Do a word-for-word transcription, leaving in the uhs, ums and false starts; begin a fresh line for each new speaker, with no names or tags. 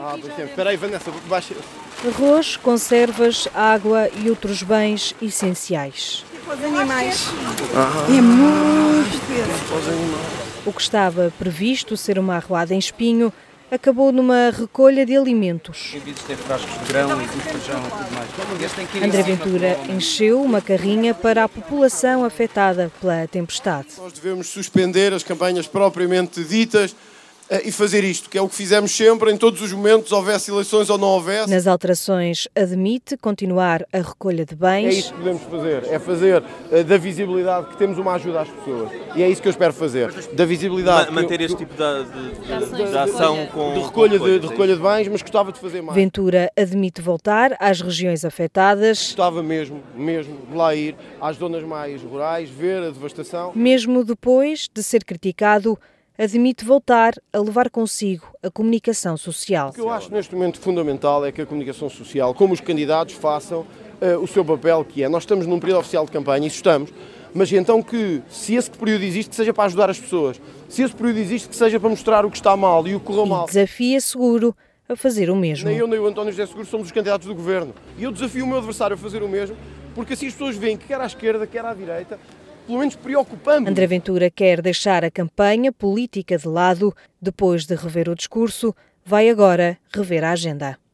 Ah, pois tempo. Espera aí, Vanessa, baixa.
Arroz, conservas, água e outros bens essenciais.
Para os animais.
Ah,
É muito peso.
para os animais.
O que estava previsto ser uma arruada em espinho acabou numa recolha de alimentos.
Proibidos ter frascos de grão e de feijão e tudo mais. Este tem que ir em
André
cima,
Ventura
provavelmente.
encheu uma carrinha para a população afetada pela tempestade.
Nós devemos suspender as campanhas propriamente ditas eh, e fazer isto, que é o que fizemos sempre, em todos os momentos, houvesse eleições ou não houvesse.
Nas alterações, admite continuar a recolha de
É
bens.
isso que podemos fazer, é fazer eh, da visibilidade que temos uma ajuda às pessoas. E é isso que eu espero fazer, da visibilidade.
Ma- manter
que eu-
este tipo de, de, de, de ação com
de recolha
com
de, de
coisas,
recolha de bens, mas gostava de fazer mais.
Ventura admite voltar às regiões afetadas,
Gostava mesmo, mesmo, de lá ir às zonas mais rurais, ver a devastação.
mesmo depois de ser criticado, admite voltar a levar consigo a comunicação social.
O que eu acho neste momento fundamental é que a comunicação social, como os candidatos, façam eh, o seu papel, que é, nós estamos num período oficial de campanha, isso estamos, mas então que, se esse período existe, que seja para ajudar as pessoas. Se esse período existe, que seja para mostrar o que está mal e o que correu
E
mal.
desafia Seguro a fazer o mesmo.
Nem eu nem o António José Seguro somos os candidatos do governo. E eu desafio o meu adversário a fazer o mesmo, porque assim as pessoas veem que quer à esquerda, quer à direita, pelo menos preocupamos.
André Ventura quer deixar a campanha política de lado. Depois de rever o discurso, vai agora rever a agenda.